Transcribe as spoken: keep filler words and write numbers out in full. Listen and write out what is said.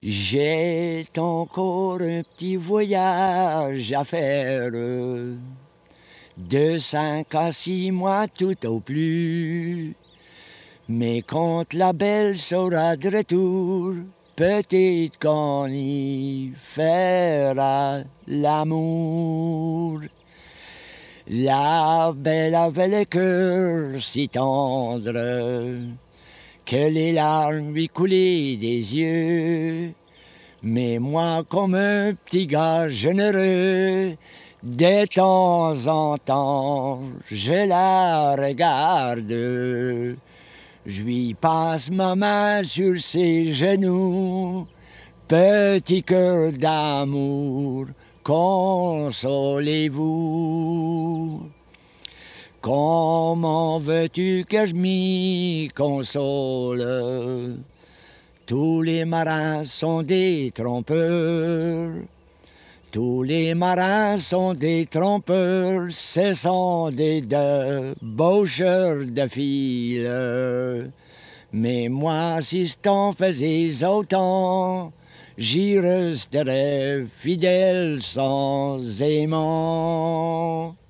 J'ai encore un petit voyage à faire, de cinq à six mois tout au plus. Mais quand la belle sera de retour, peut-être qu'on y fera l'amour. La belle avait le cœur si tendre que les larmes lui coulaient des yeux. Mais moi, comme un petit gars généreux, de temps en temps, je la regarde. Je lui passe ma main sur ses genoux, petit cœur d'amour, consolez-vous. Comment veux-tu que je m'y console? Tous les marins sont des trompeurs. Tous les marins sont des trompeurs, ce sont des débaucheurs de fil. Mais moi, si je t'en faisais autant, j'y resterais fidèle sans aimant.